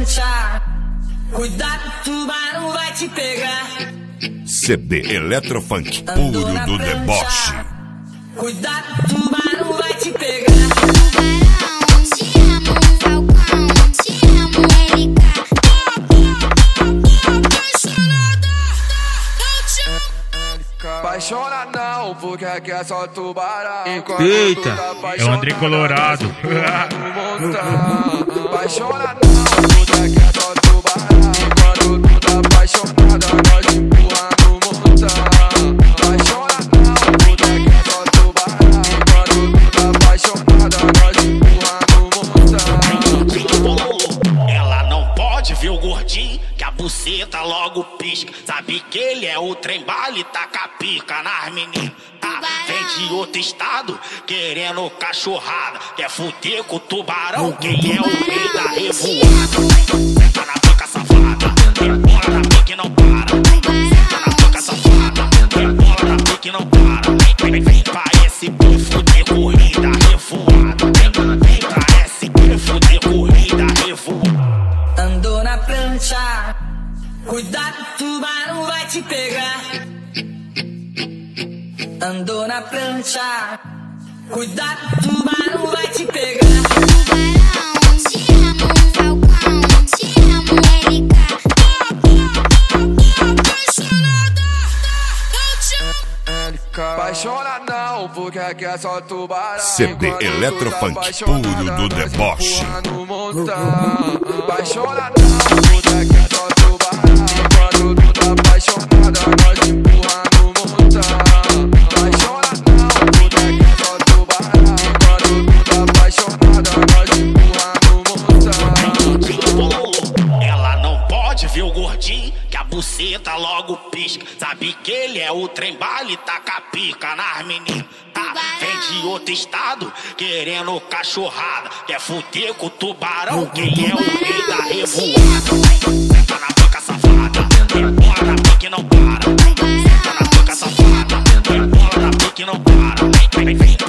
prancha. Cuidado, tubarão vai te pegar. CD Eletrofunk, puro do deboche. Cuidado, tubarão vai te pegar. Tubarão, te amo, Falcão, te amo, LK. Apaixona não, porque aqui é só tubarão. Eita, é o André Colorado. Apaixona não, porque aqui é só tubarão. Quando tu tá apaixonada, nós empurra no montão. Apaixona não, porque aqui é só tubarão. Quando tu tá apaixonada, nós empurra no montão. Ela não pode ver o gordinho, que a buceta logo pisca. Sabe que ele é o trem bala e taca a pica nas meninas. Vem de outro estado, querendo cachorrada. Quer fuder com o tubarão, quem é o rei da revoada. Senta na pica safada, rebola na pica e não para. Senta na pica safada, rebola na pica e não para. Vem pra SP fuder corrida revoada. Vem pra SP fuder corrida revoada. Andou na prancha. Cuidado, tubarão vai te pegar. Andou na prancha. Cuidado, tubarão vai te pegar. Tubarão, te amo, Falcão, te amo, LK. Apaixona não, porque aqui é só tubarão. CD Eletrofunk, puro do deboche. Apaixona não, porque aqui é só tubarão. Quando tu tá apaixonada, nós empurra no montão. Apaixona não, porque aqui é só tubarão. Quando tu tá apaixonada, nós empurra no montão. Ela não pode ver o gordinho, que a buceta logo pisca. Sabe que ele é o trem bala e taca a pica nas meninas. Vem de outro estado, querendo cachorrada. Quer fuder com o tubarão, quem é o rei da revoada. Senta na pica safada, rebola na pica e não para. Senta na pica safada, rebola na pica e não para. Vem